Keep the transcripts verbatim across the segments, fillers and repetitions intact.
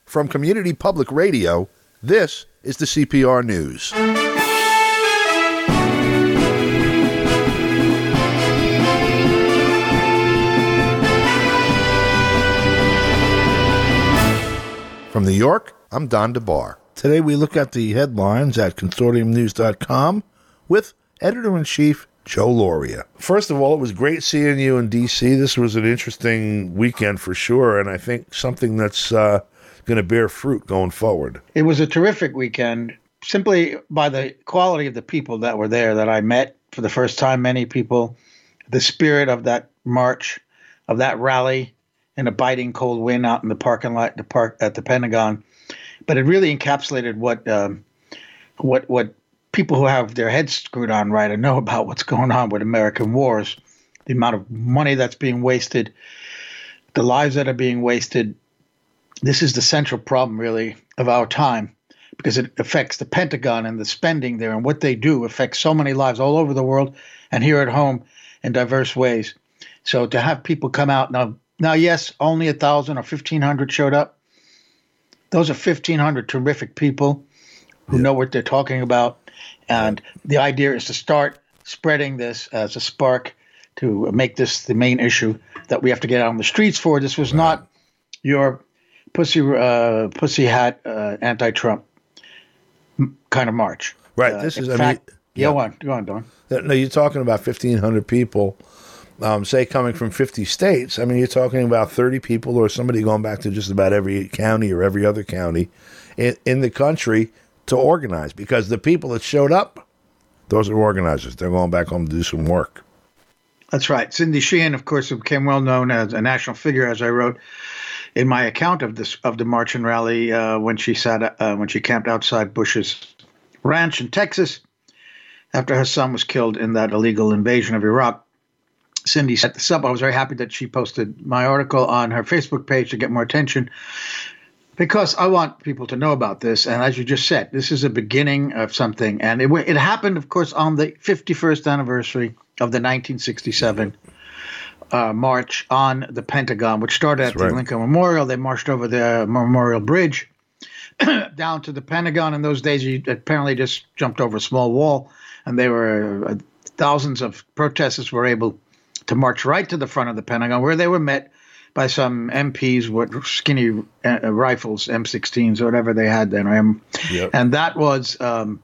From Community Public Radio, this is the C P R News. From New York, I'm Don DeBar. Today we look at the headlines at consortium news dot com with Editor-in-Chief Joe Lauria. First of all, it was great seeing you in D C. This was an interesting weekend for sure, and I think something that's uh, going to bear fruit going forward. It was a terrific weekend, simply by the quality of the people that were there that I met for the first time, many people, the spirit of that march, of that rally, in a biting cold wind out in the parking lot, the park at the Pentagon. But it really encapsulated what um, what what people who have their heads screwed on right and know about what's going on with American wars, the amount of money that's being wasted, the lives that are being wasted. This is the central problem, really, of our time, because it affects the Pentagon and the spending there, and what they do affects so many lives all over the world and here at home in diverse ways. So to have people come out now, Now, yes, only one thousand or fifteen hundred showed up. Those are fifteen hundred terrific people who yeah. know what they're talking about. And yeah. the idea is to start spreading this as a spark to make this the main issue that we have to get out on the streets for. This was right. not your pussy uh, pussy hat uh, anti-Trump kind of march. Right. Uh, this is, fact, I mean, yeah. Go on, go on, Don. No, you're talking about fifteen hundred people. Um, say coming from fifty states, I mean, you're talking about thirty people or somebody going back to just about every county or every other county in, in the country to organize, because the people that showed up, those are organizers. They're going back home to do some work. That's right. Cindy Sheehan, of course, became well known as a national figure, as I wrote in my account of this of the march and rally uh, when she sat uh, when she camped outside Bush's ranch in Texas after her son was killed in that illegal invasion of Iraq. Cindy set this up. I was very happy that she posted my article on her Facebook page to get more attention, because I want people to know about this. And as you just said, this is a beginning of something. And it, it happened, of course, on the fifty-first anniversary of the nineteen sixty-seven uh, march on the Pentagon, which started That's at right. the Lincoln Memorial. They marched over the Memorial Bridge down to the Pentagon. In those days, you apparently just jumped over a small wall, and they were uh, thousands of protesters were able to march right to the front of the Pentagon, where they were met by some M Ps with skinny uh, rifles, M sixteens or whatever they had then. Um, yep. And that was um,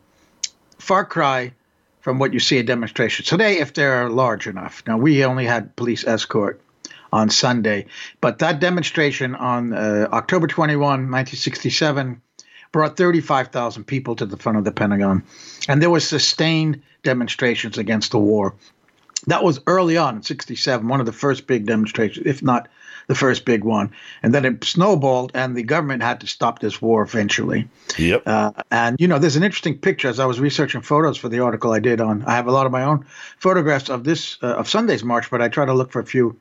far cry from what you see at demonstrations today, if they're large enough. Now, we only had police escort on Sunday, but that demonstration on uh, October twenty-first, nineteen sixty-seven, brought thirty-five thousand people to the front of the Pentagon. And there were sustained demonstrations against the war. That was early on in sixty-seven, one of the first big demonstrations, if not the first big one. And then it snowballed, and the government had to stop this war eventually. Yep. Uh, and, you know, there's an interesting picture. As I was researching photos for the article I did on, I have a lot of my own photographs of this, uh, of Sunday's march, but I try to look for a few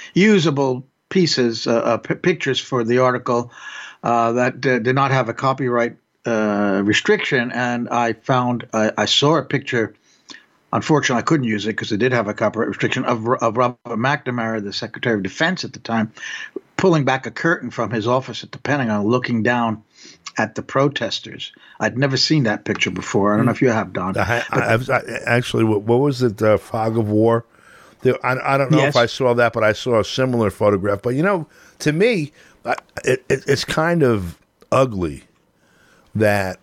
usable pieces, uh, uh, p- pictures for the article uh, that uh, did not have a copyright uh, restriction. And I found, uh, I saw a picture. Unfortunately, I couldn't use it because it did have a copyright restriction of, of Robert McNamara, the Secretary of Defense at the time, pulling back a curtain from his office at the Pentagon, looking down at the protesters. I'd never seen that picture before. I don't know if you have, Don. I, I, I, actually, what, what was it, uh, Fog of War? There, I, I don't know yes. if I saw that, but I saw a similar photograph. But, you know, to me, it, it, it's kind of ugly that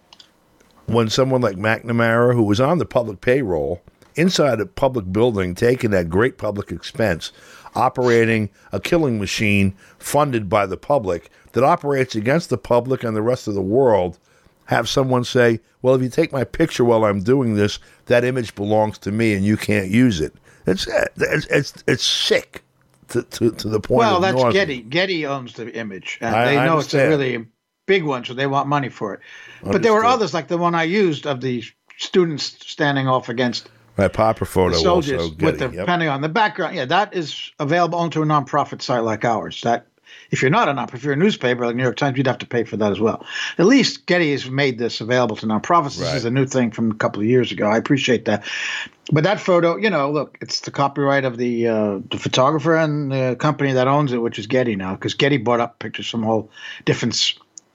when someone like McNamara, who was on the public payroll, inside a public building, taking that great public expense, operating a killing machine funded by the public that operates against the public and the rest of the world, have someone say, well, if you take my picture while I'm doing this, that image belongs to me and you can't use it. It's it's it's, it's sick to, to, to the point well, of that's nausea. Getty. Getty owns the image. And I, they I know understand. It's a really big one, so they want money for it. But Understood. there were others, like the one I used of the students standing off against Right, Popper photo the soldiers also, with Getty, the yep. Pentagon. The background, yeah, that is available only to a nonprofit site like ours. That, if you're not a nonprofit, if you're a newspaper like New York Times, you'd have to pay for that as well. At least Getty has made this available to nonprofits. This right. is a new thing from a couple of years ago. I appreciate that. But that photo, you know, look, it's the copyright of the uh, the photographer and the company that owns it, which is Getty now, because Getty bought up pictures from whole different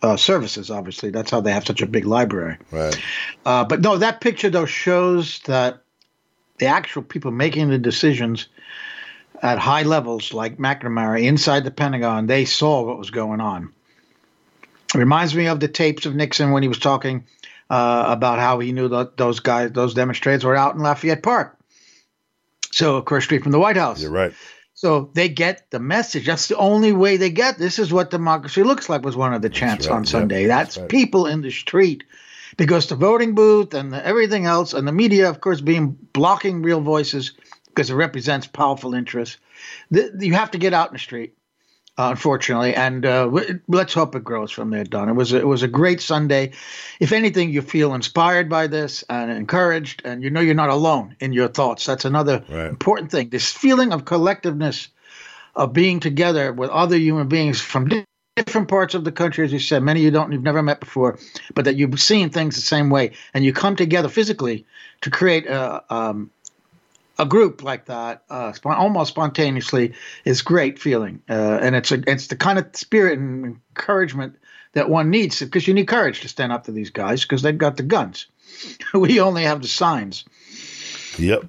uh, services. Obviously, that's how they have such a big library. Right. Uh, but no, that picture though shows that the actual people making the decisions at high levels, like McNamara, inside the Pentagon, they saw what was going on. It reminds me of the tapes of Nixon when he was talking uh, about how he knew that those guys, those demonstrators were out in Lafayette Park. So, across street from the White House. You're right. So they get the message. That's the only way they get. This is what democracy looks like, was one of the chants right. on Sunday. Yep. That's, That's right. people in the street. Because the voting booth and the, everything else, and the media, of course, being blocking real voices because it represents powerful interests. The, you have to get out in the street, uh, unfortunately, and uh, w- let's hope it grows from there, Don. It was a, it was a great Sunday. If anything, you feel inspired by this and encouraged, and you know you're not alone in your thoughts. That's another right. important thing. This feeling of collectiveness, of being together with other human beings from different different parts of the country, as you said, many you don't, you've never met before, but that you've seen things the same way, and you come together physically to create a, um, a group like that, uh, almost spontaneously, is great feeling, uh, and it's a, it's the kind of spirit and encouragement that one needs, because you need courage to stand up to these guys because they've got the guns. We only have the signs. Yep.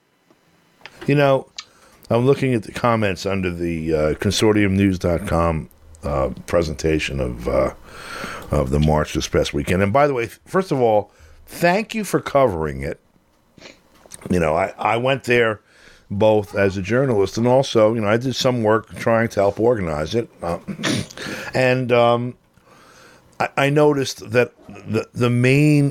You know, I'm looking at the comments under the uh, consortium news dot com Uh, presentation of uh, of the march this past weekend. And by the way, first of all, thank you for covering it. You know, I, I went there both as a journalist and also, you know, I did some work trying to help organize it. Uh, and um, I, I noticed that the the main,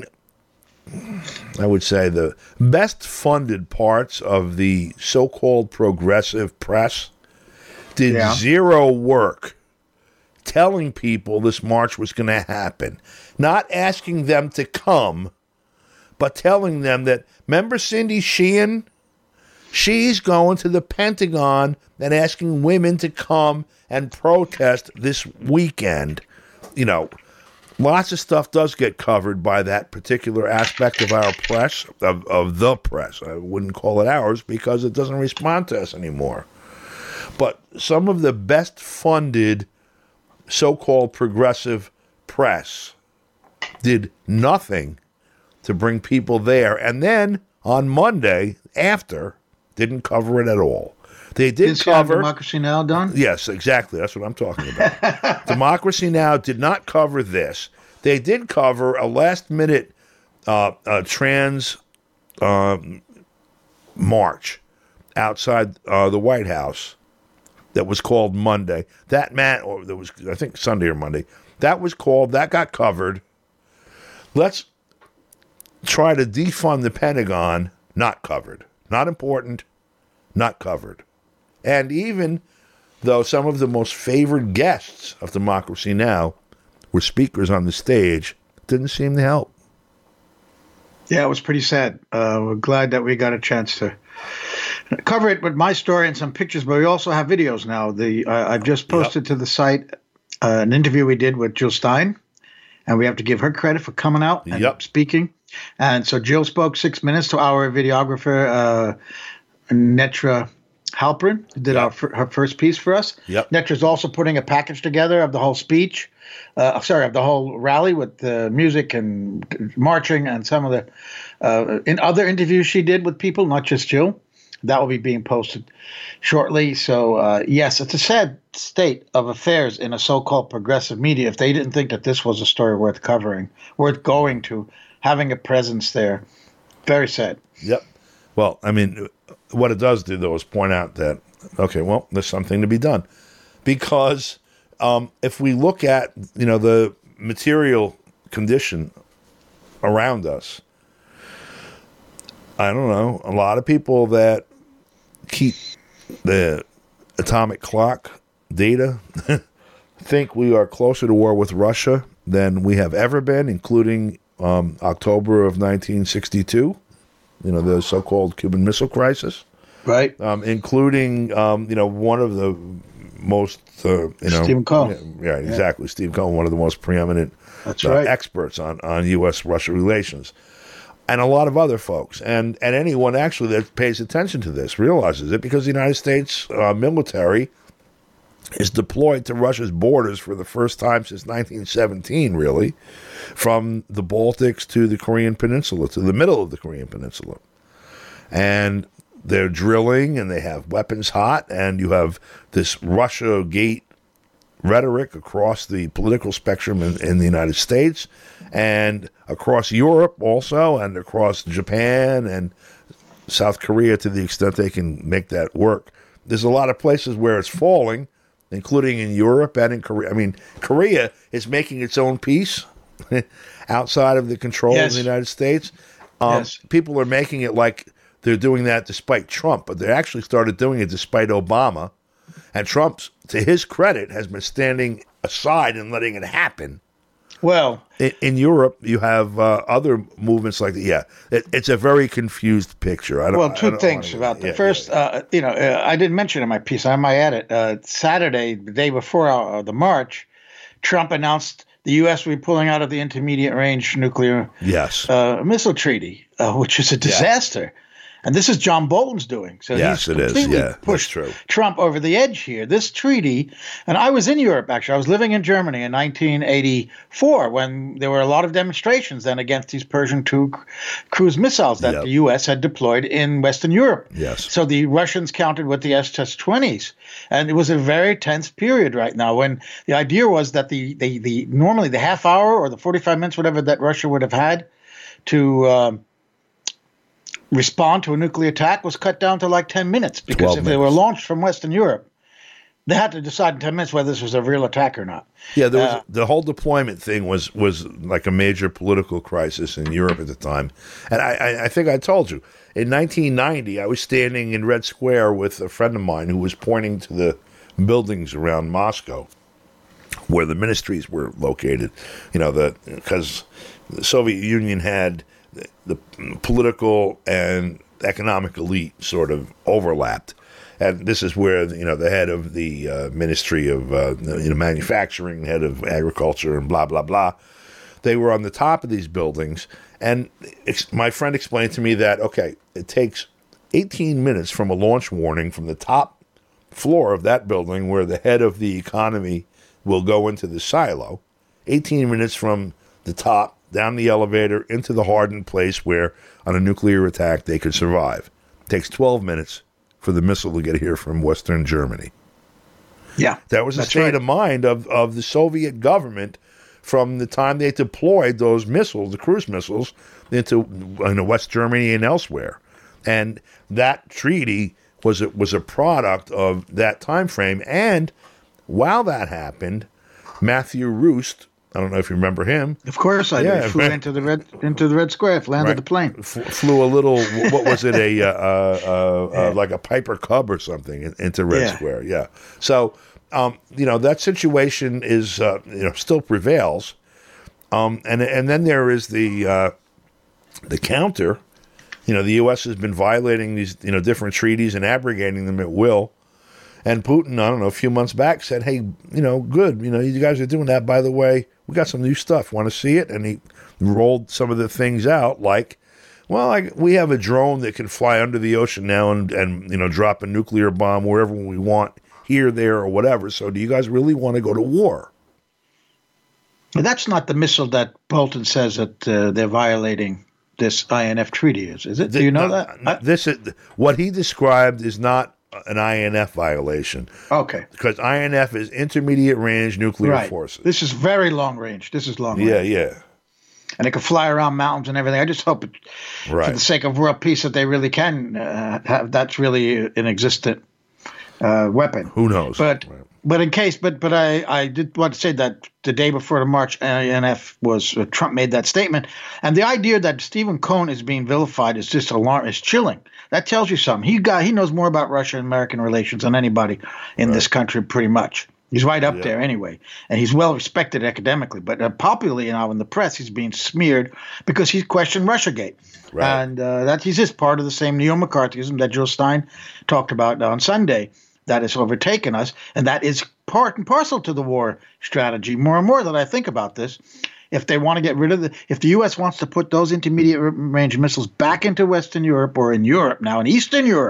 I would say, the best funded parts of the so-called progressive press did yeah. zero work telling people this march was going to happen, not asking them to come, but telling them that, remember Cindy Sheehan? She's going to the Pentagon and asking women to come and protest this weekend. You know, lots of stuff does get covered by that particular aspect of our press, of, of the press. I wouldn't call it ours because it doesn't respond to us anymore. But some of the best funded so-called progressive press did nothing to bring people there, and then on Monday after didn't cover it at all. They did Is cover Democracy Now! Done? Yes, exactly. That's what I'm talking about. Democracy Now! Did not cover this. They did cover a last-minute uh, uh, trans uh, march outside uh, the White House that was called Monday. That man, or there was, I think Sunday or Monday, that was called, that got covered. Let's try to defund the Pentagon, not covered. Not important, not covered. And even though some of the most favored guests of Democracy Now! Were speakers on the stage, didn't seem to help. Yeah, it was pretty sad. Uh, we're glad that we got a chance to cover it with my story and some pictures, but we also have videos now. The uh, I've just posted yep. to the site uh, an interview we did with Jill Stein, and we have to give her credit for coming out and yep. speaking. And so Jill spoke six minutes to our videographer, uh, Netra Halpern, who did yep. our her first piece for us. Yep. Netra's also putting a package together of the whole speech. Uh, sorry, of the whole rally with the music and marching and some of the uh, in other interviews she did with people, not just Jill. That will be being posted shortly. So, uh, yes, it's a sad state of affairs in a so-called progressive media. If they didn't think that this was a story worth covering, worth going to, having a presence there, very sad. Yep. Well, I mean, what it does do, though, is point out that, okay, well, there's something to be done. Because um, if we look at, you know, the material condition around us, I don't know, a lot of people that keep the atomic clock data think we are closer to war with Russia than we have ever been, including um, October of nineteen sixty-two, you know, the so-called Cuban Missile Crisis. Right. Um, including, um, you know, one of the most, uh, you know. Stephen Cohen. Yeah, yeah, exactly. Yeah. Steve Cohen, one of the most preeminent That's uh, right. experts on, on U S Russia relations. And a lot of other folks, and, and anyone actually that pays attention to this realizes it, because the United States uh, military is deployed to Russia's borders for the first time since nineteen seventeen, really, from the Baltics to the Korean Peninsula, to the middle of the Korean Peninsula. And they're drilling, and they have weapons hot, and you have this Russia Gate rhetoric across the political spectrum in, in the United States, and across Europe also, and across Japan and South Korea to the extent they can make that work. There's a lot of places where it's falling, including in Europe and in Korea. I mean, Korea is making its own peace outside of the control yes. of the United States. Um, yes. People are making it like they're doing that despite Trump, but they actually started doing it despite Obama. And Trump, to his credit, has been standing aside and letting it happen. Well, in, in Europe, you have uh, other movements like that. Yeah, it, it's a very confused picture. I don't, well, two I don't things about the yeah, first. Yeah, yeah. Uh, you know, uh, I didn't mention in my piece. I might add it. Uh, Saturday, the day before uh, the march, Trump announced the U S will be pulling out of the Intermediate Range Nuclear yes. uh, Missile Treaty, uh, which is a disaster. Yeah. And this is John Bolton's doing. So yes, he's it completely is. Yeah, pushed true. Trump over the edge here. This treaty, and I was in Europe, actually. I was living in Germany in nineteen eighty-four when there were a lot of demonstrations then against these Pershing two cruise missiles that yep. the U S had deployed in Western Europe. Yes. So the Russians countered with the S S twenties. And it was a very tense period right now when the idea was that the, the, the normally the half hour or the forty-five minutes, whatever that Russia would have had to um, respond to a nuclear attack was cut down to like ten minutes because if minutes. they were launched from Western Europe, they had to decide in ten minutes whether this was a real attack or not. Yeah, there was, uh, the whole deployment thing was was like a major political crisis in Europe at the time. And I, I, I think I told you, in nineteen ninety, I was standing in Red Square with a friend of mine who was pointing to the buildings around Moscow where the ministries were located. You know, the because the Soviet Union had the political and economic elite sort of overlapped. And this is where, you know, the head of the uh, Ministry of uh, you know, Manufacturing, head of Agriculture, and blah, blah, blah, they were on the top of these buildings. And ex- my friend explained to me that, okay, it takes eighteen minutes from a launch warning from the top floor of that building where the head of the economy will go into the silo, eighteen minutes from the top down the elevator into the hardened place where, on a nuclear attack, they could survive. It takes twelve minutes for the missile to get here from Western Germany. Yeah. That was the state right. of mind of, of the Soviet government from the time they deployed those missiles, the cruise missiles, into you know, West Germany and elsewhere. And that treaty was a, was a product of that time frame. And while that happened, Matthew Roost, I don't know if you remember him. Of course I yeah, do. He flew right. into the red into the Red Square, landed right. the plane. F- flew a little, what was it, a uh, uh, yeah. uh, like a Piper Cub or something into Red yeah. Square. Yeah. So, um, you know, that situation is, uh, you know, still prevails. Um, and and then there is the uh, the counter. You know, the U S has been violating these, you know, different treaties and abrogating them at will. And Putin, I don't know, a few months back said, hey, you know, good, you know, you guys are doing that. By the way, we got some new stuff. Want to see it? And he rolled some of the things out like, well, I, we have a drone that can fly under the ocean now and, and, you know, drop a nuclear bomb wherever we want, here, there, or whatever. So do you guys really want to go to war? That's not the missile that Bolton says that uh, they're violating this I N F treaty is, is it? Do you know no, that? No, this is, what he described is not an I N F violation. Okay. Because I N F is intermediate range nuclear right. forces. This is very long range. This is long yeah, range. Yeah, yeah. And it can fly around mountains and everything. I just hope, it, right. for the sake of world peace, that they really can uh, have that's really an existent uh, weapon. Who knows? But right. but in case, but but I, I did want to say that the day before the march, I N F was uh, Trump made that statement, and the idea that Stephen Cohn is being vilified is just alarm is chilling. That tells you something. He got he knows more about Russia and American relations than anybody in right. this country, pretty much. He's right up yeah. there anyway, and he's well respected academically. But uh, popularly now in the press, he's being smeared because he's questioned Russiagate, right. and uh, that he's just part of the same neo-McCarthyism that Jill Stein talked about on Sunday that has overtaken us, and that is part and parcel to the war strategy. More and more that I think about this, if they want to get rid of the, if the U S wants to put those intermediate range missiles back into Western Europe or in Europe now, in Eastern Europe,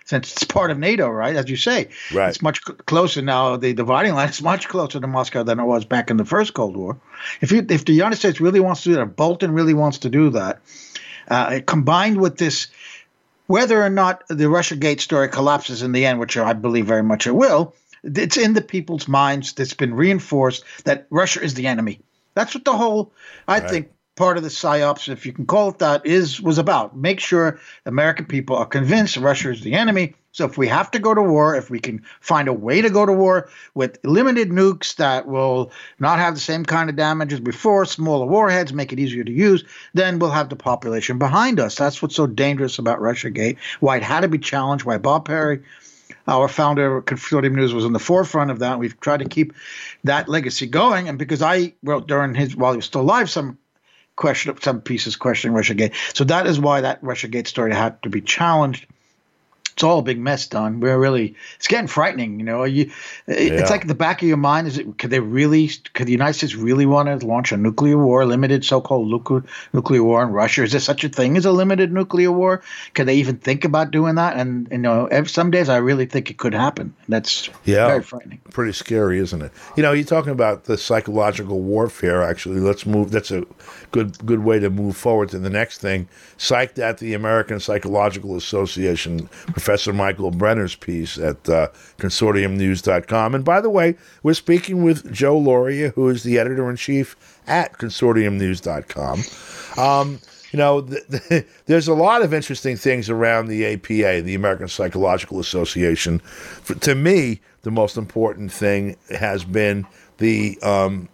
since it's part of NATO, right? As you say, right. It's much cl- closer now. The dividing line is much closer to Moscow than it was back in the first Cold War. If you, if the United States really wants to do that, if Bolton really wants to do that, uh, combined with this, whether or not the Russiagate story collapses in the end, which I believe very much it will, it's in the people's minds that's been reinforced that Russia is the enemy. That's what the whole, I right. think, part of the psyops, if you can call it that, is was about. Make sure American people are convinced Russia is the enemy. So if we have to go to war, if we can find a way to go to war with limited nukes that will not have the same kind of damage as before, smaller warheads, make it easier to use, then we'll have the population behind us. That's what's so dangerous about Russiagate, why it had to be challenged, why Bob Perry, our founder of Consortium News, was in the forefront of that. We've tried to keep that legacy going. And because I wrote during his, while he was still alive, some question, some pieces questioning Russiagate. So that is why that Russiagate story had to be challenged. It's all a big mess, Don. We're really, it's getting frightening. You know, you, it, yeah. It's like at the back of your mind, is it, could they really, could the United States really want to launch a nuclear war, limited so-called nuclear, nuclear war in Russia? Is there such a thing as a limited nuclear war? Could they even think about doing that? And, you know, every, some days I really think it could happen. That's yeah, very frightening. Pretty scary, isn't it? You know, you're talking about the psychological warfare, actually. Let's move, that's a good, good way to move forward to the next thing. Psyched at the American Psychological Association, Professor Michael Brenner's piece at uh, consortium news dot com. And by the way, we're speaking with Joe Lauria, who is the editor-in-chief at consortium news dot com. Um, you know, th- th- there's a lot of interesting things around the A P A, the American Psychological Association. For, to me, the most important thing has been the, um,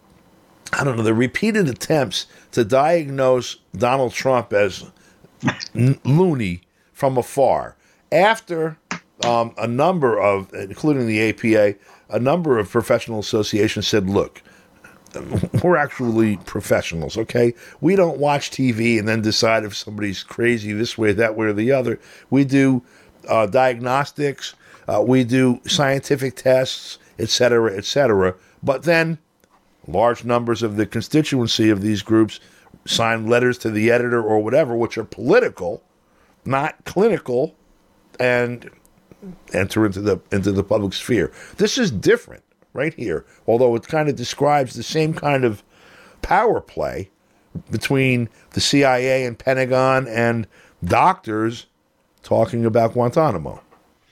I don't know, the repeated attempts to diagnose Donald Trump as n- loony from afar. After um, a number of, including the A P A, a number of professional associations said, look, we're actually professionals, okay? We don't watch T V and then decide if somebody's crazy this way, that way, or the other. We do uh, diagnostics, uh, we do scientific tests, et cetera, et cetera. But then large numbers of the constituency of these groups sign letters to the editor or whatever, which are political, not clinical, and enter into the into the public sphere. This is different right here, although it kind of describes the same kind of power play between the C I A and Pentagon and doctors talking about Guantanamo.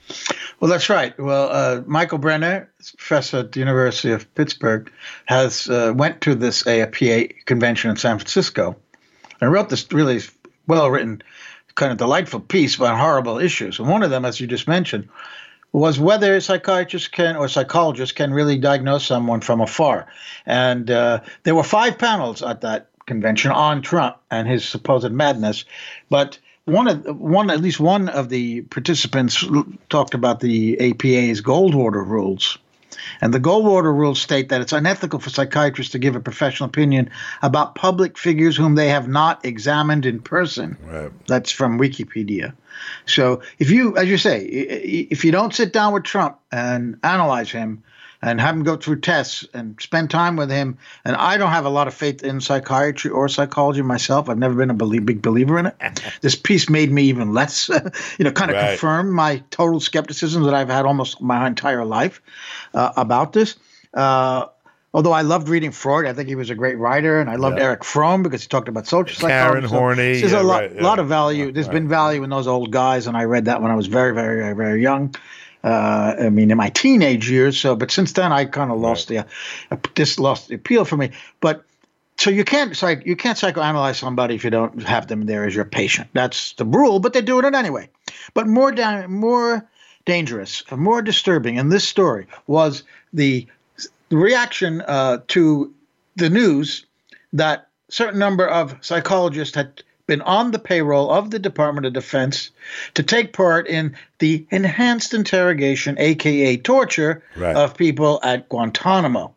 Well, that's right. Well, uh, Michael Brenner, professor at the University of Pittsburgh, has uh, went to this A P A convention in San Francisco and wrote this really well-written, kind of delightful piece about horrible issues. And one of them, as you just mentioned, was whether psychiatrists can or psychologists can really diagnose someone from afar. And uh, there were five panels at that convention on Trump and his supposed madness. But one of one, at least one of the participants talked about the A P A's Goldwater rules. And the Goldwater rules state that it's unethical for psychiatrists to give a professional opinion about public figures whom they have not examined in person. Right. That's from Wikipedia. So if you, as you say, if you don't sit down with Trump and analyze him and have him go through tests and spend time with him, and I don't have a lot of faith in psychiatry or psychology myself. I've never been a believe, big believer in it. This piece made me even less, you know, kind of right. confirm my total skepticism that I've had almost my entire life uh, about this. Uh, although I loved reading Freud. I think he was a great writer, and I loved yeah. Erich Fromm because he talked about social psychology. Karen Horney. So there's yeah, a lot, right, yeah. lot of value. Yeah, there's right. been value in those old guys, and I read that when I was very, very, very, very young. Uh, I mean, in my teenage years. So, but since then, I kind of lost right. the uh, this lost the appeal for me. But so you can't psych you can't psychoanalyze somebody if you don't have them there as your patient. That's the rule, but they're doing it anyway. But more da- more dangerous, more disturbing in this story was the, the reaction uh, to the news that a certain number of psychologists had been on the payroll of the Department of Defense to take part in the enhanced interrogation, a k a torture, right. of people at Guantanamo.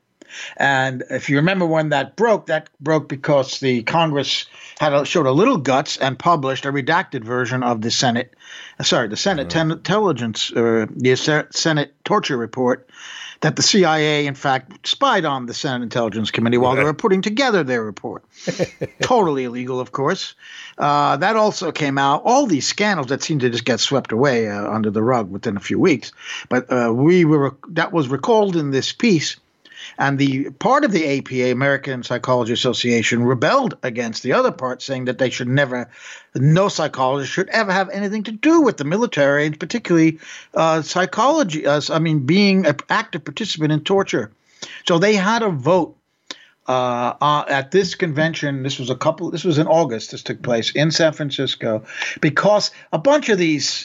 And if you remember when that broke, that broke because the Congress had a, showed a little guts and published a redacted version of the Senate, sorry, the Senate right. ten, intelligence, uh, the Senate torture report, that the C I A, in fact, spied on the Senate Intelligence Committee while they were putting together their report. Totally illegal, of course. Uh, that also came out. All these scandals that seemed to just get swept away uh, under the rug within a few weeks. But uh, we were that was recalled in this piece. And the part of the A P A, American Psychology Association, rebelled against the other part, saying that they should never, no psychologist should ever have anything to do with the military, and particularly uh, psychology, uh, I mean, being an active participant in torture. So they had a vote uh, uh, at this convention. This was a couple, this was in August, this took place in San Francisco, because a bunch of these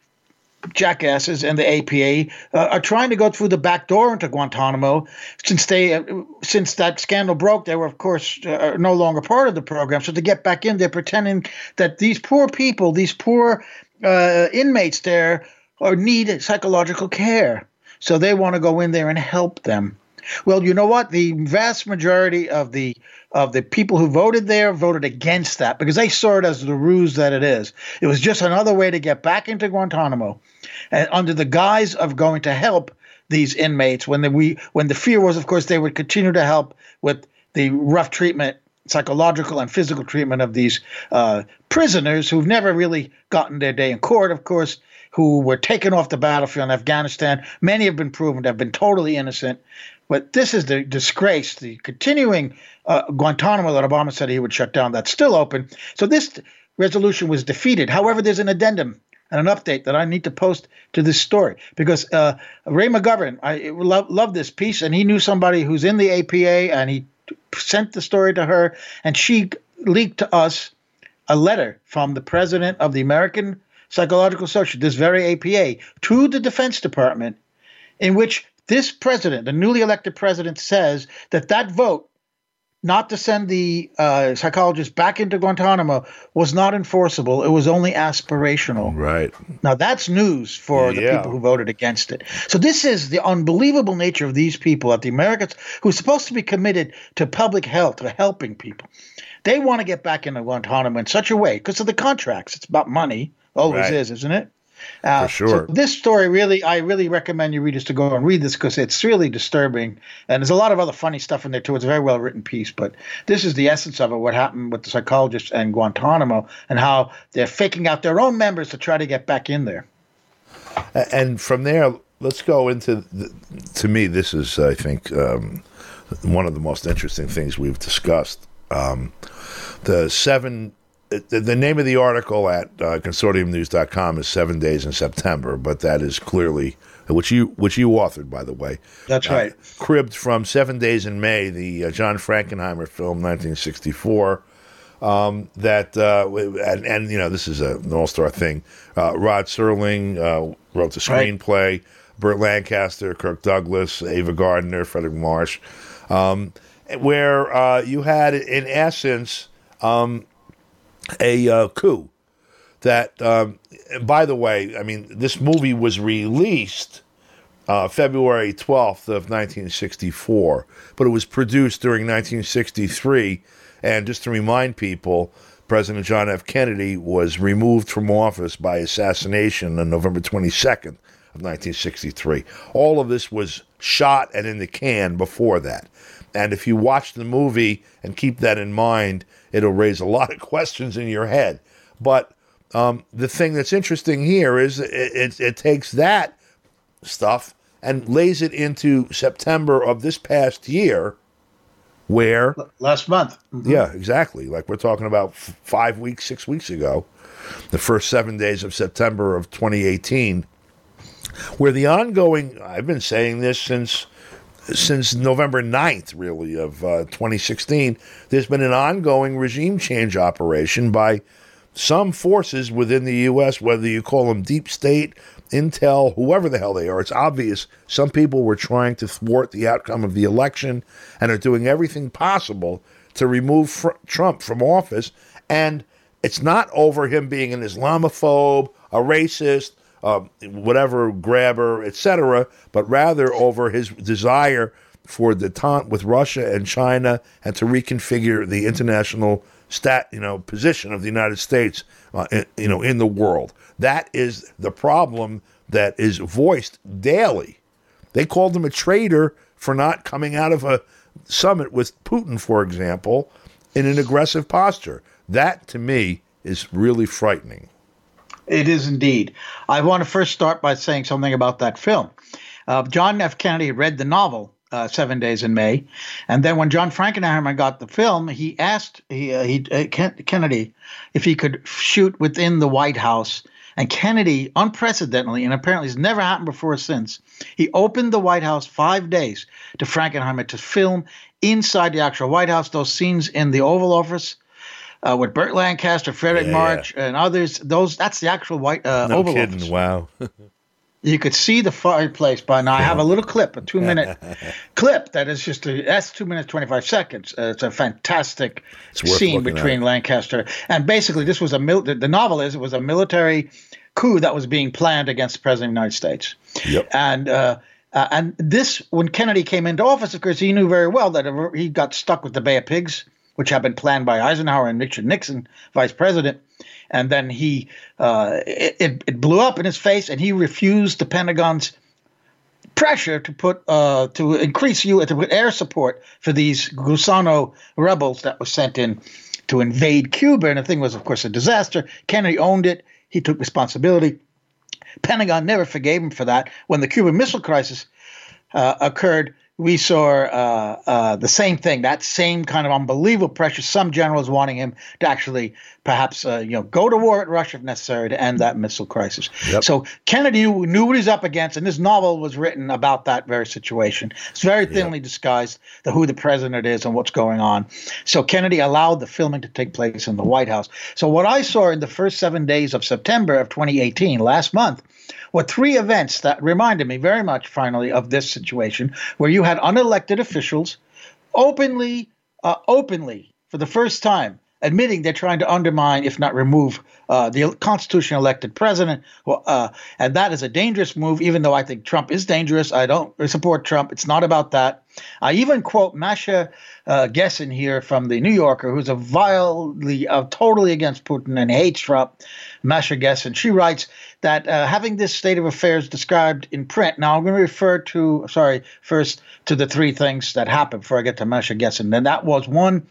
jackasses and the A P A uh, are trying to go through the back door into Guantanamo. Since they, uh, since that scandal broke, they were, of course, uh, no longer part of the program. So to get back in, they're pretending that these poor people, these poor uh, inmates there, are need psychological care. So they want to go in there and help them. Well, you know what? The vast majority of the of the people who voted there voted against that because they saw it as the ruse that it is. It was just another way to get back into Guantanamo, and under the guise of going to help these inmates. When the we when the fear was, of course, they would continue to help with the rough treatment, psychological and physical treatment of these uh, prisoners who've never really gotten their day in court, of course, who were taken off the battlefield in Afghanistan. Many have been proven to have been totally innocent. But this is the disgrace, the continuing uh, Guantanamo that Obama said he would shut down. That's still open. So this resolution was defeated. However, there's an addendum and an update that I need to post to this story because uh, Ray McGovern, I love, love this piece, and he knew somebody who's in the A P A, and he sent the story to her, and she leaked to us a letter from the president of the American Psychological Association, this very A P A, to the Defense Department, in which this president, the newly elected president, says that that vote not to send the uh, psychologists back into Guantanamo was not enforceable. It was only aspirational. Right. Now, that's news for the yeah. people who voted against it. So this is the unbelievable nature of these people at the Americans who are supposed to be committed to public health, to helping people. They want to get back into Guantanamo in such a way because of the contracts. It's about money. Always right. is, isn't it? Uh, For sure. So this story really, I really recommend you readers to go and read this because it's really disturbing. And there's a lot of other funny stuff in there too. It's a very well written piece, but this is the essence of it, what happened with the psychologists and Guantanamo and how they're faking out their own members to try to get back in there. And from there, let's go into, the, to me, this is, I think, um, one of the most interesting things we've discussed. Um, the seven... The, the name of the article at uh, consortium news dot com is Seven Days in September, but that is clearly, which you which you authored, by the way. That's uh, right. Cribbed from Seven Days in May, the uh, John Frankenheimer film, nineteen sixty-four. Um, that, uh, and, and, you know, this is a, an all-star thing. Uh, Rod Serling uh, wrote the screenplay. Right. Burt Lancaster, Kirk Douglas, Ava Gardner, Frederick Marsh, um, where uh, you had, in essence, um, a uh, coup that, um, by the way, I mean, this movie was released uh, February twelfth of nineteen sixty-four, but it was produced during nineteen sixty-three. And just to remind people, President John F. Kennedy was removed from office by assassination on November twenty-second of nineteen sixty-three. All of this was shot and in the can before that. And if you watch the movie and keep that in mind, it'll raise a lot of questions in your head. But um, the thing that's interesting here is it, it, it takes that stuff and lays it into September of this past year, where... Last month. Mm-hmm. Yeah, exactly. Like we're talking about f- five weeks, six weeks ago, the first seven days of September of twenty eighteen, where the ongoing... I've been saying this since... Since November ninth, really, of uh, twenty sixteen, there's been an ongoing regime change operation by some forces within the U S, whether you call them deep state, intel, whoever the hell they are. It's obvious some people were trying to thwart the outcome of the election and are doing everything possible to remove fr- Trump from office. And it's not over him being an Islamophobe, a racist, Uh, whatever grabber, et cetera, but rather over his desire for detente with Russia and China and to reconfigure the international stat, you know, position of the United States, uh, in, you know, in the world. That is the problem that is voiced daily They called him a traitor for not coming out of a summit with Putin, for example, in an aggressive posture. That, to me, is really frightening. It is indeed. I want to first start by saying something about that film. Uh, John F. Kennedy read the novel, uh, Seven Days in May, and then when John Frankenheimer got the film, he asked he, uh, he uh, Kennedy if he could shoot within the White House. And Kennedy, unprecedentedly, and apparently it's never happened before or since, he opened the White House five days to Frankenheimer to film inside the actual White House, those scenes in the Oval Office uh, with Burt Lancaster, Frederick yeah, March, yeah. and others. Those That's the actual White uh, no Oval kidding. Office. Wow. You could see the fireplace by now. I have a little clip, a two-minute clip that is just a, that's two minutes twenty-five seconds. Uh, it's a fantastic scene between Lancaster and basically this was a mil- the, the novel is it was a military coup that was being planned against the president of the United States. Yep. And uh, uh, and this when Kennedy came into office, of course, he knew very well that he got stuck with the Bay of Pigs, which had been planned by Eisenhower and Richard Nixon, vice president. And then he, uh, it, it blew up in his face, and he refused the Pentagon's pressure to put, uh, to increase you to put air support for these Gusano rebels that were sent in to invade Cuba. And the thing was, of course, a disaster. Kennedy owned it. He took responsibility. Pentagon never forgave him for that. When the Cuban Missile Crisis uh, occurred, we saw uh, uh, the same thing, that same kind of unbelievable pressure, some generals wanting him to actually perhaps uh, you know, go to war with Russia if necessary to end that missile crisis. Yep. So Kennedy knew, knew what he's up against, and this novel was written about that very situation. It's very thinly yep. disguised the, who the president is and what's going on. So Kennedy allowed the filming to take place in the White House. So what I saw in the first seven days of September of twenty eighteen, last month, were three events that reminded me very much, finally, of this situation, where you had unelected officials openly, uh, openly, for the first time, admitting they're trying to undermine, if not remove, uh, the constitutionally elected president. Well, uh, and that is a dangerous move, even though I think Trump is dangerous. I don't support Trump. It's not about that. I even quote Masha uh, Gessen here from the New Yorker, who's a vilely, uh, totally against Putin and hates Trump. Masha Gessen, she writes that uh, having this state of affairs described in print. Now I'm going to refer to, sorry, first to the three things that happened before I get to Masha Gessen. And that was one,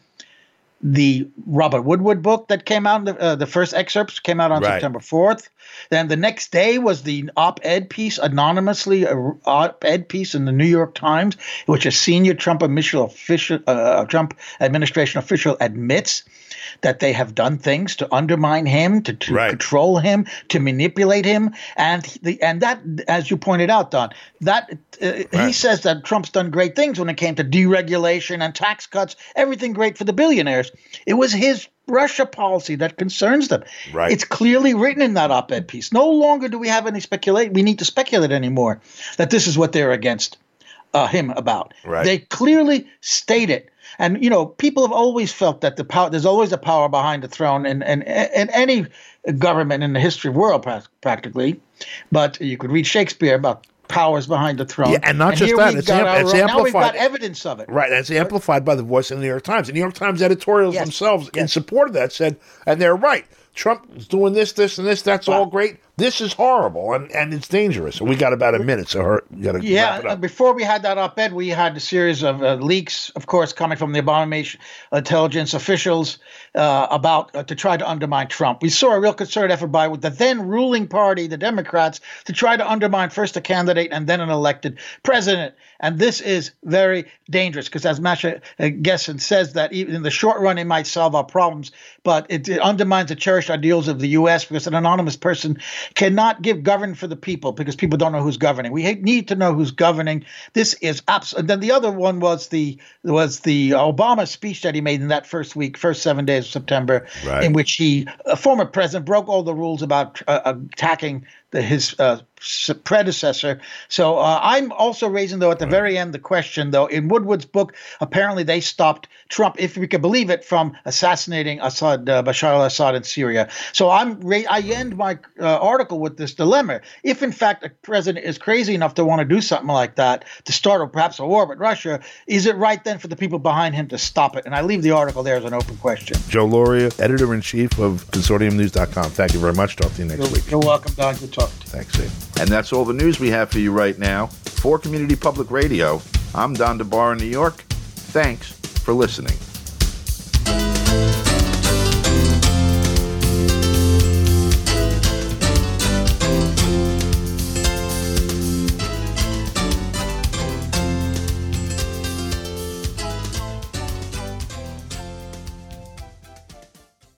the Robert Woodward book that came out, the, uh, the first excerpts came out on right. September fourth. Then the next day was the op-ed piece, anonymously a op-ed piece in the New York Times, which a senior Trump official, official uh, Trump administration official admits that they have done things to undermine him, to, to right. control him, to manipulate him, and the and that, as you pointed out, Don, that uh, right. he says that Trump's done great things when it came to deregulation and tax cuts, everything great for the billionaires. It was his Russia policy that concerns them. Right. It's clearly written in that op-ed piece. No longer do we have any speculate. We need to speculate anymore that this is what they're against uh, him about. Right. They clearly state it. And, you know, people have always felt that the power, there's always a power behind the throne in, in, in any government in the history of the world, practically. But you could read Shakespeare about powers behind the throne. Yeah, and not and just that, it's, am- our, it's amplified. Now we've got evidence of it. Right, and it's amplified by the voice of the New York Times. The New York Times editorials yes. themselves yes. in support of that said, and they're right, Trump is doing this, this, and this, that's wow. all great. This is horrible, and, and it's dangerous. So we got about a minute, so her, we got to yeah, wrap it up. Before we had that op-ed, we had a series of uh, leaks, of course, coming from the abomination intelligence officials uh, about uh, to try to undermine Trump. We saw a real concerted effort by the then ruling party, the Democrats, to try to undermine first a candidate and then an elected president. And this is very dangerous because, as Masha Gessen says, that even in the short run, it might solve our problems, but it, it undermines the cherished ideals of the U S because an anonymous person cannot give govern for the people because people don't know who's governing. We need to know who's governing. This is absolutely. And then the other one was the was the Obama speech that he made in that first week, first seven days of September, right. in which he, a former president, broke all the rules about uh, attacking the, his uh, predecessor. So uh, I'm also raising, though, at the right. very end, the question, though, in Woodward's book, apparently they stopped Trump, if we could believe it, from assassinating Assad, uh, Bashar al-Assad in Syria. So I'm ra- I end my uh, article with this dilemma. If, in fact, a president is crazy enough to want to do something like that, to start or perhaps a war with Russia, is it right then for the people behind him to stop it? And I leave the article there as an open question. Joe Lauria, editor-in-chief of consortium news dot com. Thank you very much. Talk to you next you're, week. You're welcome, Don. Good talking to you. Thanks, Dave. And that's all the news we have for you right now. For Community Public Radio, I'm Don DeBar in New York. Thanks for listening.